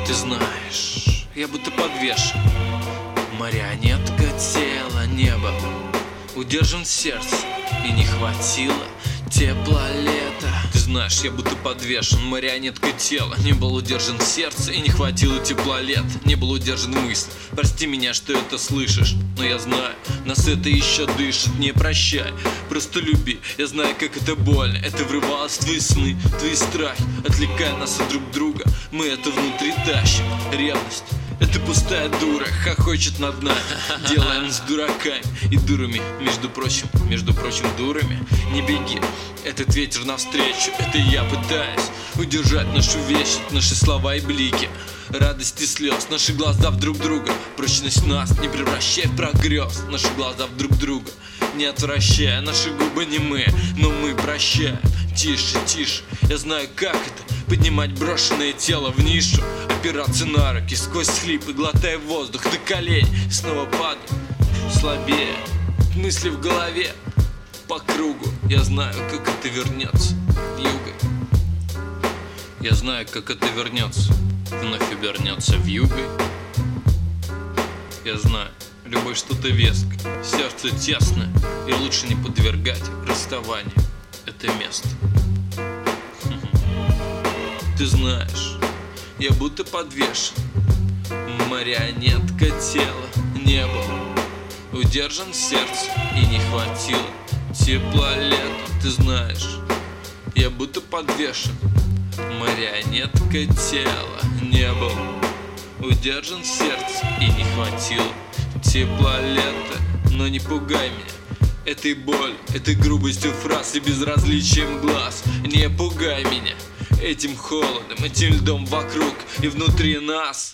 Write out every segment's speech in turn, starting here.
Ты знаешь, я будто подвешен, марионетка тела неба, удержан в сердце, и не хватило тепла лета. Ты знаешь, я будто подвешен, марионетка тела, не был удержан в сердце, и не хватило тепла лета, не был удержан в мысли. Прости меня, что это слышишь, но я знаю, нас это еще дышит. Не прощай, просто люби, я знаю, как это больно. Это врывалось в твои сны, твои страхи, отвлекая нас от друг друга. Мы это внутри тащим, ревность. Это пустая дура, хохочет над нами, делая нас дураками и дурами. Между прочим, дурами. Не беги, этот ветер навстречу, это я пытаюсь удержать нашу вечность, наши слова и блики, радость и слез, наши глаза в друг друга. Прочность нас не превращай в прогресс, наши глаза в друг друга не отвращая, наши губы не мы, но мы прощаем. Тише, тише, я знаю, как это поднимать брошенное тело в нишу, опираться на руки сквозь хлипы, глотая воздух до коленей, и снова падаю слабее, мысли в голове по кругу. Я знаю, как это вернется вьюгой. Я знаю, как это вернется, вновь обернется вьюгой. Я знаю, любовь что-то веское, сердце тесное, и лучше не подвергать расставанию это место. Ты знаешь, я будто подвешен, марионетка тела не был удержан в сердце, и не хватило тепла лета. Ты знаешь, я будто подвешен, марионетка тела не был удержан в сердце, и не хватило тепла лета. Но не пугай меня этой болью, этой грубостью фраз и безразличием глаз. Не пугай меня этим холодом, этим льдом вокруг и внутри нас.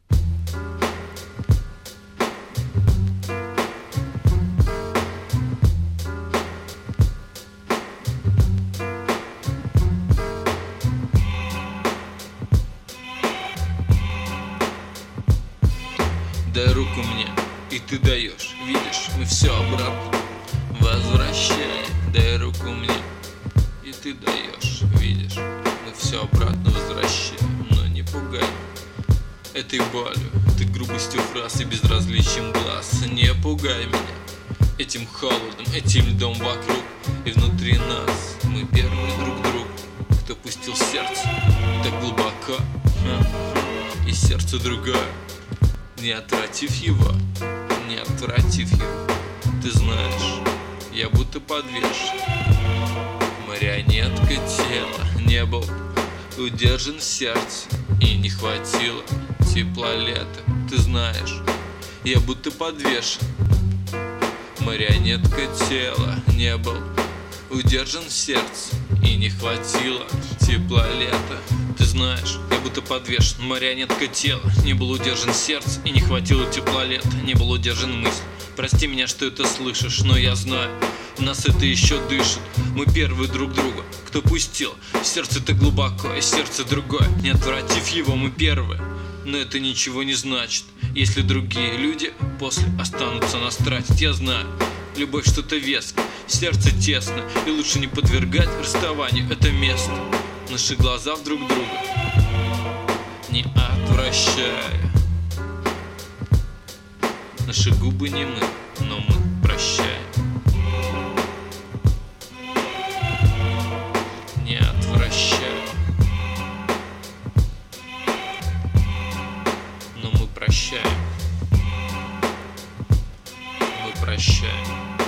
Дай руку мне, и ты даешь, видишь, мы все обратно возвращаем. Дай руку мне, и ты даешь, видишь, мы все обратно возвращаем. Но не пугай этой болью, этой грубостью фраз и безразличием глаз. Не пугай меня этим холодом, этим льдом вокруг и внутри нас. Мы первые друг другу, кто пустил сердце так глубоко, и сердце другое, не отвратив его, не отвратив его. Ты знаешь, я будто подвешен, марионетка тела не был удержан в сердце, и не хватило тепла лета. Ты знаешь, я будто подвешен, марионетка тела не был удержан в сердце, и не хватило тепла лета. Ты знаешь, я будто подвешен, марионетка тела не был удержан в сердце, и не хватило тепла лета, не был удержан мысль. Прости меня, что это слышишь, но я знаю, нас это еще дышит. Мы первые друг друга, кто пустил сердце-то глубоко, и сердце другое, не отвратив его, мы первые. Но это ничего не значит, если другие люди после останутся нас тратить. Я знаю, любовь что-то веское, сердце тесно, и лучше не подвергать расставанию это место. Наши глаза в друг друга не отвращая, наши губы не мы, но мы прощаем. Не отвращая, но мы прощаем. Мы прощаем.